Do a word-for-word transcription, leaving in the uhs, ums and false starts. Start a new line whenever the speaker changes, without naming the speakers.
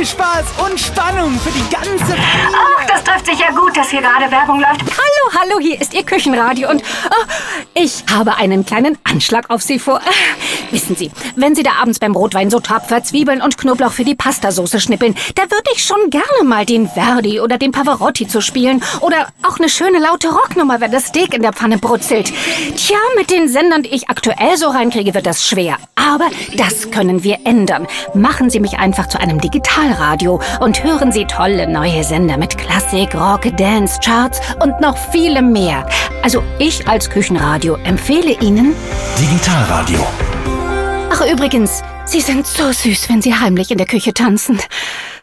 viel Spaß und Spannung für die ganze Familie.
Ach, das trifft sich ja gut, dass hier gerade Werbung läuft.
Hallo, hallo, hier ist Ihr Küchenradio und oh, ich habe einen kleinen Anschlag auf Sie vor. Wissen Sie, wenn Sie da abends beim Rotwein so tapfer Zwiebeln und Knoblauch für die Pastasoße schnippeln, da würde ich schon gerne mal den Verdi oder den Pavarotti zu spielen oder auch eine schöne laute Rocknummer, wenn das Steak in der Pfanne brutzelt. Tja, mit den Sendern, die ich aktuell so reinkriege, wird das schwer. Aber das können wir ändern. Machen Sie mich einfach zu einem Digitalradio und hören Sie tolle neue Sender mit Klassik, Rock, Dance, Charts und noch viele mehr. Also ich als Küchenradio empfehle Ihnen
Digitalradio.
Ach übrigens, Sie sind so süß, wenn Sie heimlich in der Küche tanzen.